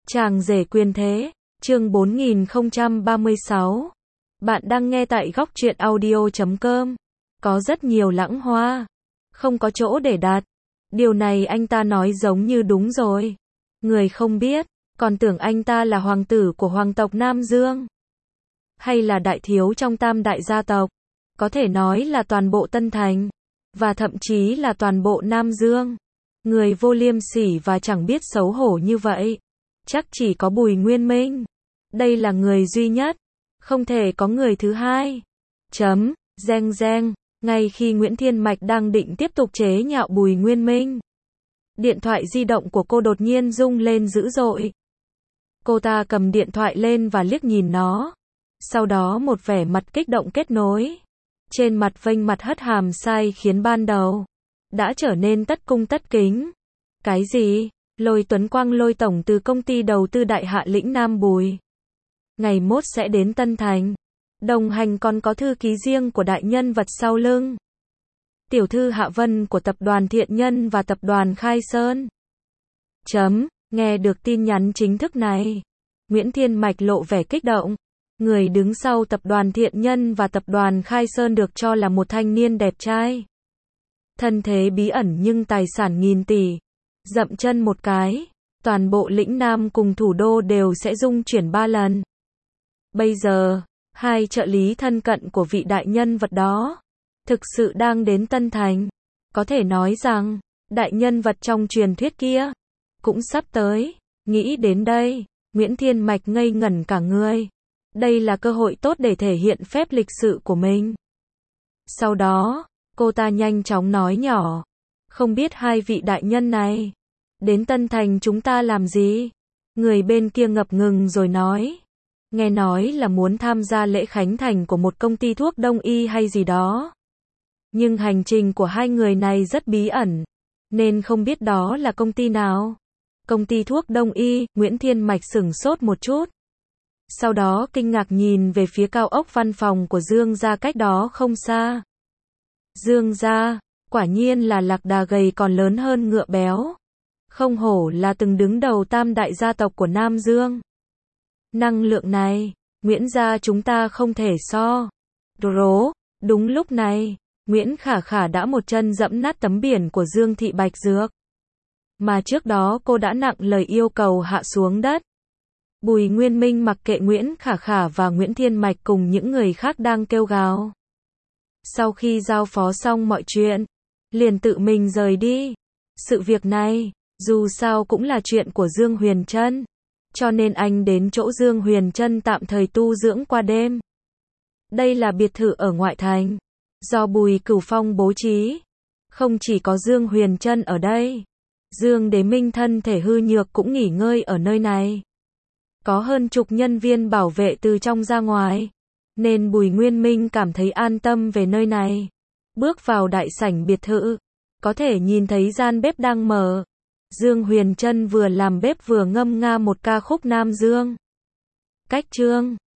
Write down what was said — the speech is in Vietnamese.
Chàng rể quyền thế, chương 4036. Bạn đang nghe tại góc truyện audio.com. Có rất nhiều lãng hoa, không có chỗ để đặt. Điều này anh ta nói giống như đúng rồi. Người không biết, còn tưởng anh ta là hoàng tử của hoàng tộc Nam Dương. Hay là đại thiếu trong tam đại gia tộc. Có thể nói là toàn bộ Tân Thành. Và thậm chí là toàn bộ Nam Dương. Người vô liêm sỉ và chẳng biết xấu hổ như vậy. Chắc chỉ có Bùi Nguyên Minh. Đây là người duy nhất. Không thể có người thứ hai. Reng reng. Ngay khi Nguyễn Thiên Mạch đang định tiếp tục chế nhạo Bùi Nguyên Minh, điện thoại di động của cô đột nhiên rung lên dữ dội. Cô ta cầm điện thoại lên và liếc nhìn nó. Sau đó một vẻ mặt kích động kết nối. Trên mặt vênh mặt hất hàm sai khiến ban đầu đã trở nên tất cung tất kính. Cái gì? Lôi Tuấn Quang, Lôi tổng từ công ty đầu tư Đại Hạ Lĩnh Nam Bùi. Ngày mốt sẽ đến Tân Thành. Đồng hành còn có thư ký riêng của đại nhân vật sau lưng. Tiểu thư Hạ Vân của tập đoàn Thiện Nhân và tập đoàn Khai Sơn. Nghe được tin nhắn chính thức này, Nguyễn Thiên Mạch lộ vẻ kích động. Người đứng sau tập đoàn Thiện Nhân và tập đoàn Khai Sơn được cho là một thanh niên đẹp trai. Thân thế bí ẩn nhưng tài sản nghìn tỷ. Dậm chân một cái, toàn bộ lĩnh Nam cùng thủ đô đều sẽ rung chuyển 3 lần. Bây giờ, hai trợ lý thân cận của vị đại nhân vật đó thực sự đang đến Tân Thành. Có thể nói rằng, đại nhân vật trong truyền thuyết kia cũng sắp tới. Nghĩ đến đây, Nguyễn Thiên Mạch ngây ngẩn cả người. Đây là cơ hội tốt để thể hiện phép lịch sự của mình. Sau đó, cô ta nhanh chóng nói nhỏ. Không biết hai vị đại nhân này đến Tân Thành chúng ta làm gì? Người bên kia ngập ngừng rồi nói. Nghe nói là muốn tham gia lễ khánh thành của một công ty thuốc đông y hay gì đó. Nhưng hành trình của hai người này rất bí ẩn, nên không biết đó là công ty nào. Công ty thuốc đông y, Nguyễn Thiên Mạch sửng sốt một chút. Sau đó kinh ngạc nhìn về phía cao ốc văn phòng của Dương gia cách đó không xa. Dương gia, quả nhiên là lạc đà gầy còn lớn hơn ngựa béo. Không hổ là từng đứng đầu tam đại gia tộc của Nam Dương. Năng lượng này, Nguyễn gia chúng ta không thể so. Đúng lúc này, Nguyễn Khả Khả đã một chân dẫm nát tấm biển của Dương Thị Bạch Dược. Mà trước đó cô đã nặng lời yêu cầu hạ xuống đất. Bùi Nguyên Minh mặc kệ Nguyễn Khả Khả và Nguyễn Thiên Mạch cùng những người khác đang kêu gào. Sau khi giao phó xong mọi chuyện, liền tự mình rời đi. Sự việc này, dù sao cũng là chuyện của Dương Huyền Trân, cho nên anh đến chỗ Dương Huyền Trân tạm thời tu dưỡng qua đêm. Đây là biệt thự ở ngoại thành, do Bùi Cửu Phong bố trí. Không chỉ có Dương Huyền Trân ở đây, Dương Đế Minh thân thể hư nhược cũng nghỉ ngơi ở nơi này. Có hơn chục nhân viên bảo vệ từ trong ra ngoài, nên Bùi Nguyên Minh cảm thấy an tâm về nơi này. Bước vào đại sảnh biệt thự, có thể nhìn thấy gian bếp đang mở. Dương Huyền Trân vừa làm bếp vừa ngâm nga một ca khúc Nam Dương. Cách chương